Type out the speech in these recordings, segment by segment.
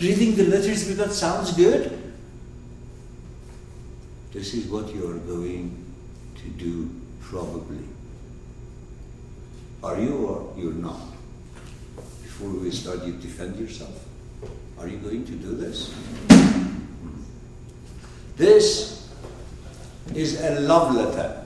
reading the letters because it sounds good. This is what you are going to do probably. Are you or you're not? Before we start, you defend yourself. Are you going to do this? This is a love letter.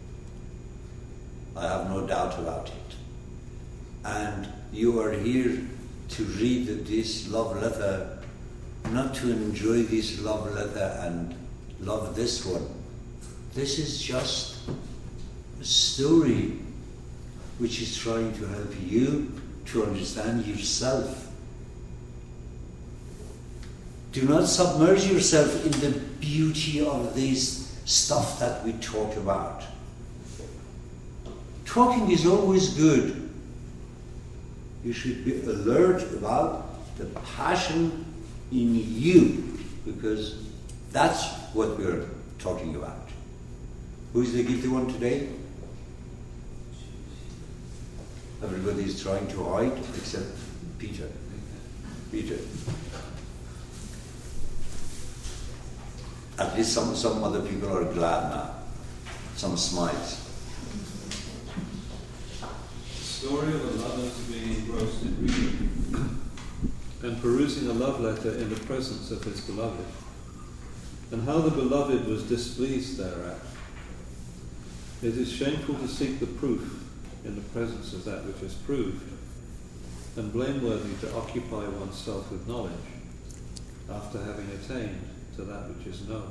I have no doubt about it. And you are here to read this love letter, not to enjoy this love letter and love this one. This is just a story which is trying to help you to understand yourself. Do not submerge yourself in the beauty of this stuff that we talk about. Talking is always good. You should be alert about the passion in you, because that's what we're talking about. Who is the guilty one today? Everybody is trying to hide except Peter. Peter. At least some other people are glad now. Some smiles. Story of a lover being engrossed in reading and perusing a love letter in the presence of his beloved, and how the beloved was displeased thereat. It is shameful to seek the proof in the presence of that which is proved, and blameworthy to occupy oneself with knowledge after having attained to that which is known.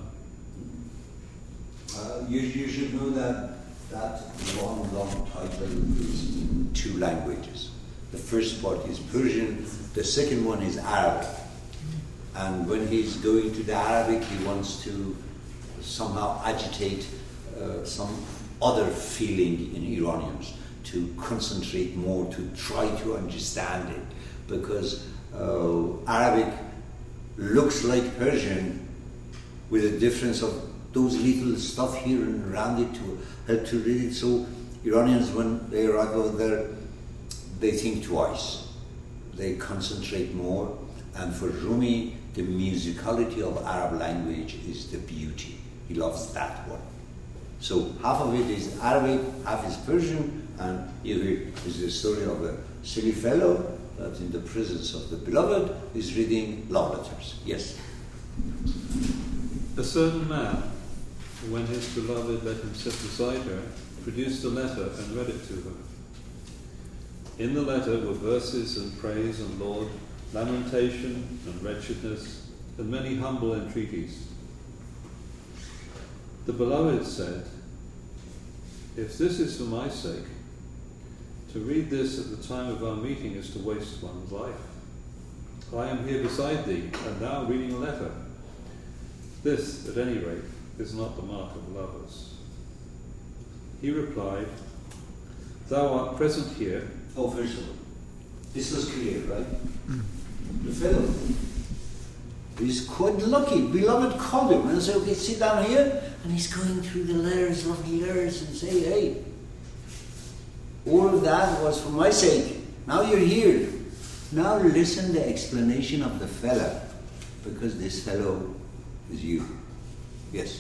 You should know that long title is in 2 languages. The first part is Persian, the second one is Arabic. And when he's going to the Arabic, he wants to somehow agitate some other feeling in Iranians, to concentrate more, to try to understand it, because Arabic looks like Persian with a difference of those little stuff here and around it to help to read it. So Iranians, when they arrive over there, they think twice. They concentrate more. And for Rumi, the musicality of Arab language is the beauty. He loves that one. So half of it is Arabic, half is Persian, and here is the story of a silly fellow that in the presence of the beloved is reading love letters. Yes? A certain man, when his beloved let him sit beside her, produced a letter and read it to her. In the letter were verses and praise and laud, lamentation and wretchedness, and many humble entreaties. The beloved said, "If this is for my sake, to read this at the time of our meeting is to waste one's life. I am here beside thee, and thou reading a letter. This, at any rate, is not the mark of lovers." He replied, "Thou art present here." Oh, first of all, this was clear, right? The fellow is quite lucky. Beloved called him and said, "Okay, sit down here." And he's going through the letters, lovely letters, and say, "Hey, all of that was for my sake. Now you're here. Now listen the explanation of the fellow, because this fellow is you." Yes?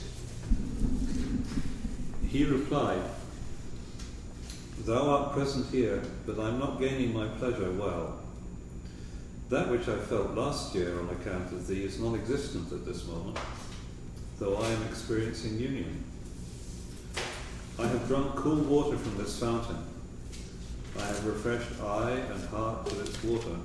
He replied, "Thou art present here, but I am not gaining my pleasure well. That which I felt last year on account of thee is non-existent at this moment, though I am experiencing union. I have drunk cool water from this fountain. I have refreshed eye and heart with its water.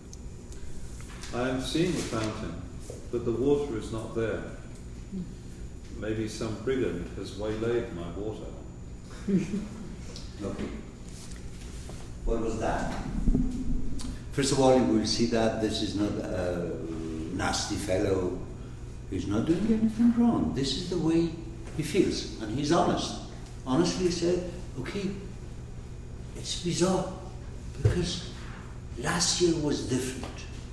I am seeing the fountain, but the water is not there. Maybe some brigand has waylaid my water." Okay. What was that? First of all, you will see that this is not a nasty fellow. He's not doing anything wrong. This is the way he feels, and he's honest. Honestly said, okay, it's bizarre, because last year was different.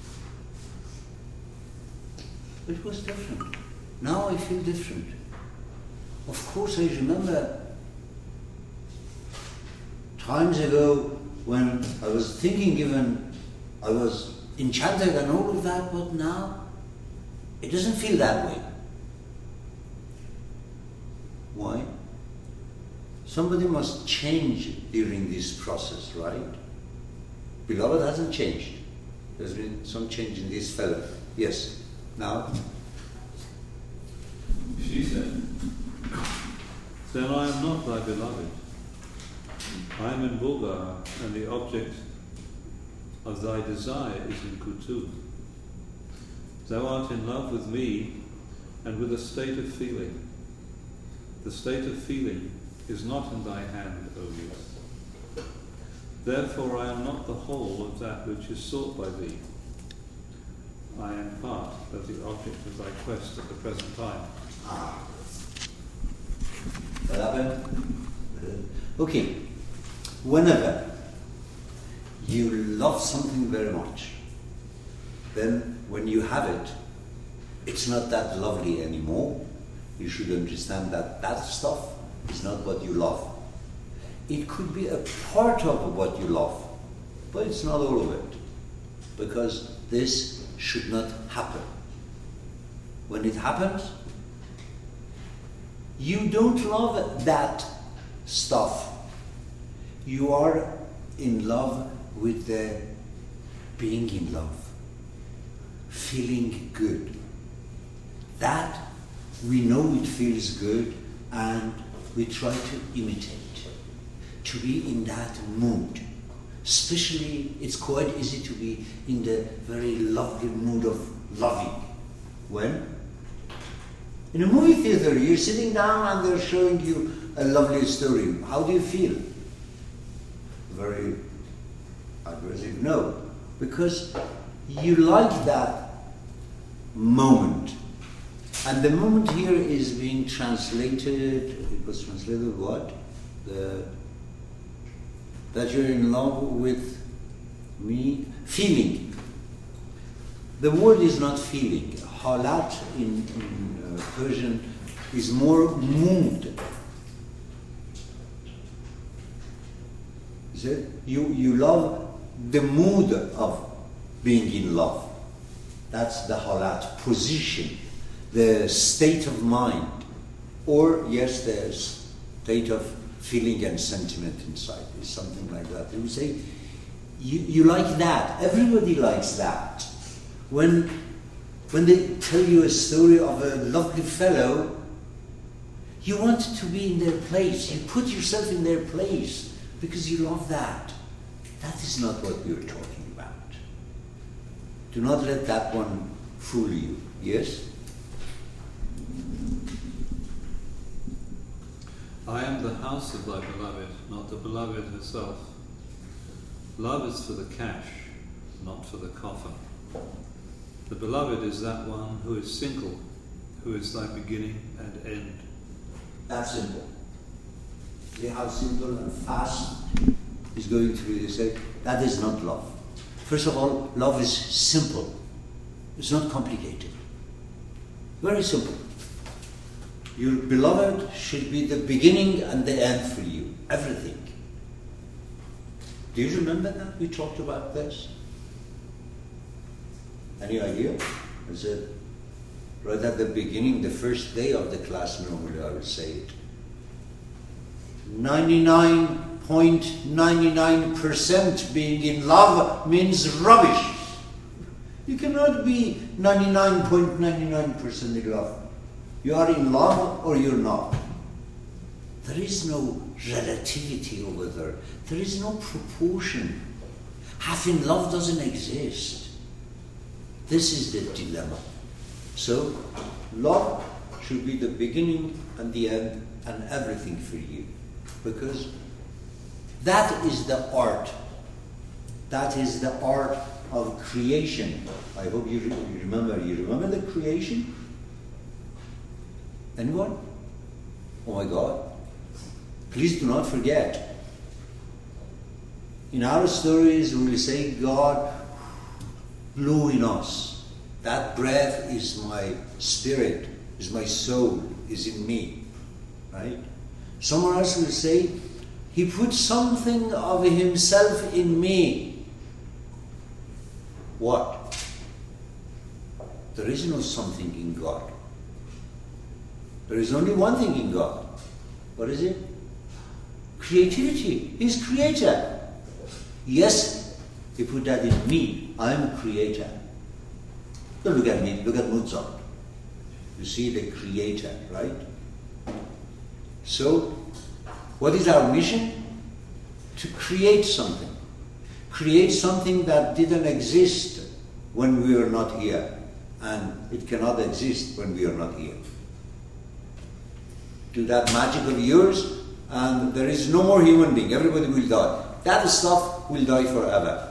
It was different. Now I feel different. Of course, I remember times ago when I was thinking, even I was enchanted and all of that, but now it doesn't feel that way. Why? Somebody must change during this process, right? Beloved hasn't changed. There's been some change in this fellow. Yes. Now? She said, "Then I am not thy beloved. I am in Bulgar, and the object of thy desire is in Kutu. Thou art in love with me and with a state of feeling. The state of feeling is not in thy hand, O youth. Therefore I am not the whole of that which is sought by thee. I am part of the object of thy quest at the present time." What happened? Okay. Whenever you love something very much, then when you have it, it's not that lovely anymore. You should understand that that stuff is not what you love. It could be a part of what you love, but it's not all of it, because this should not happen. When it happens, you don't love that stuff. You are in love with the being in love, feeling good. That we know it feels good, and we try to imitate, to be in that mood. Especially, it's quite easy to be in the very lovely mood of loving. When? In a movie theater, you're sitting down and they're showing you a lovely story. How do you feel? Very aggressive? No, because you like that moment. And the moment here is being translated, it was translated what? That you're in love with me, feeling. The word is not feeling. Halat in Persian is more mood. Is it? You love the mood of being in love. That's the halat, position, the state of mind, or yes, the state of feeling and sentiment inside. Is something like that. You say, you like that. Everybody likes that. When they tell you a story of a lovely fellow, you want to be in their place. You put yourself in their place because you love that. That is not what we are talking about. Do not let that one fool you. Yes? I am the house of thy beloved, not the beloved herself. Love is for the cash, not for the coffer. The beloved is that one who is single, who is thy beginning and end. That's simple. See how simple and fast is going to be to say, that is not love. First of all, love is simple. It's not complicated. Very simple. Your beloved should be the beginning and the end for you. Everything. Do you remember that? We talked about this. Any idea? I said, right at the beginning, the first day of the class, normally I would say it. 99.99% being in love means rubbish. You cannot be 99.99% in love. You are in love or you're not. There is no relativity over there. There is no proportion. Half in love doesn't exist. This is the dilemma. So, love should be the beginning and the end and everything for you. Because that is the art. That is the art of creation. I hope you remember. You remember the creation? Anyone? Oh my God. Please do not forget. In our stories, we will say God blew in us. That breath is my spirit, is my soul, is in me. Right? Someone else will say, He put something of Himself in me. What? there is no something in God. There is only one thing in God. What is it? Creativity. He's creator. Yes, he put that in me. I'm a creator. Don't look at me, look at Mozart. You see the creator, right? So, what is our mission? To create something. Create something that didn't exist when we were not here. And it cannot exist when we are not here. Do that magic of yours, and there is no more human being. Everybody will die. That stuff will die forever.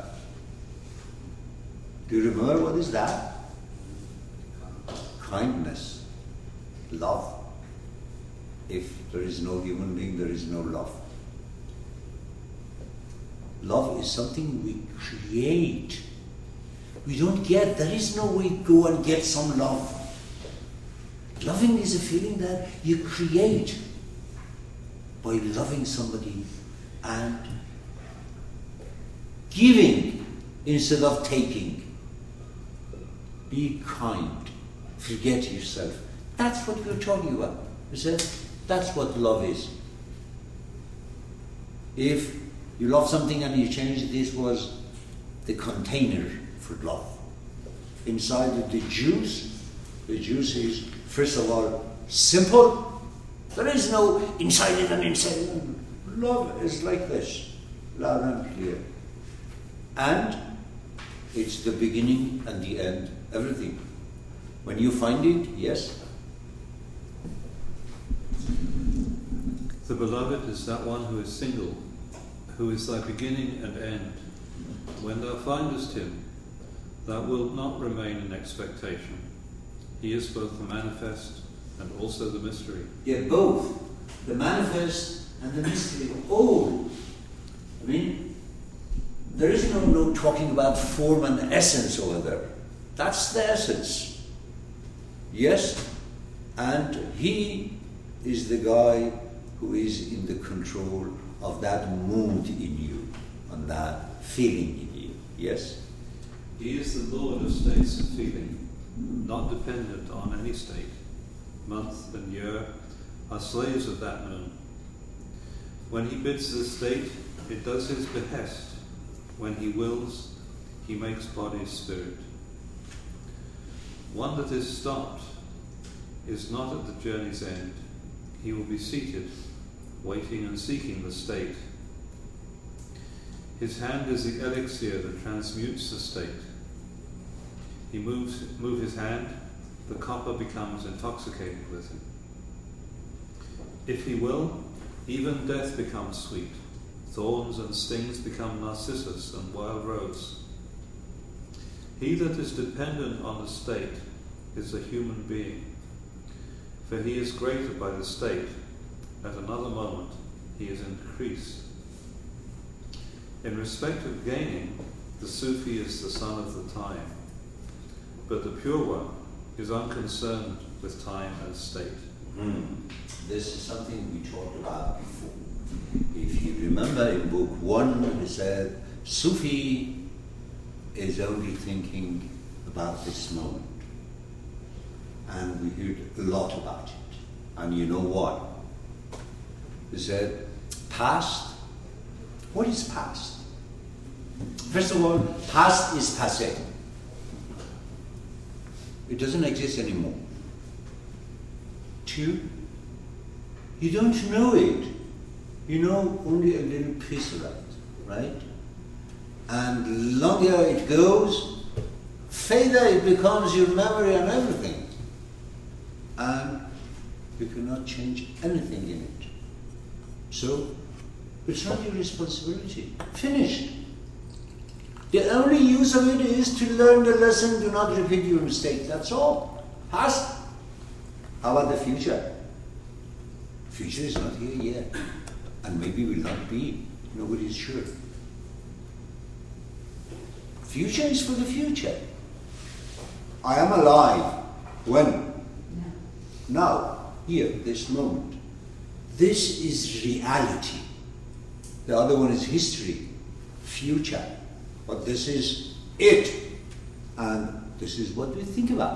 Do you remember what is that? Kindness. Love. If there is no human being, there is no love. Love is something we create. We don't get. There is no way to go and get some love. Loving is a feeling that you create by loving somebody and giving instead of taking. Be kind. Forget yourself. That's what we're talking about. You said that's what love is. If you love something and you change it, this was the container for love. Inside the juice is, first of all, simple. There is no inside it and inside it. Love is like this, loud and clear. And it's the beginning and the end, everything. When you find it, yes. The beloved is that one who is single, who is thy beginning and end. When thou findest him, thou wilt not remain in expectation. He is both the manifest and also the mystery. Yeah, both. The manifest and the mystery. Oh, I mean, there is no talking about form and essence over there. That's the essence. Yes, and he is the guy who is in the control of that mood in you and that feeling in you. Yes? He is the Lord of states of feeling, not dependent on any state. Month and year are slaves of that moon. When he bids the state, it does his behest. When he wills, he makes body spirit. One that is stopped is not at the journey's end. He will be seated, waiting and seeking the state. His hand is the elixir that transmutes the state. He move his hand, the copper becomes intoxicated with him. If he will, even death becomes sweet. Thorns and stings become narcissus and wild rose. He that is dependent on the state is a human being, for he is greater by the state. At another moment, he is increased. In respect of gaining, the Sufi is the son of the time, but the pure one is unconcerned with time and state. This is something we talked about before. If you remember in book 1, we said Sufi is only thinking about this moment. And we heard a lot about it. And you know what? We said, past. What is past? First of all, past is passé. It doesn't exist anymore. 2, you don't know it. You know only a little piece of it, right? And longer it goes, further it becomes your memory and everything. And you cannot change anything in it. So, it's not your responsibility. Finished. The only use of it is to learn the lesson, do not repeat your mistake. That's all. Past. How about the future? Future is not here yet. And maybe will not be. Nobody is sure. Future is for the future. I am alive. When? Now. Here, this moment. This is reality. The other one is history, future. But this is it. And this is what we think about.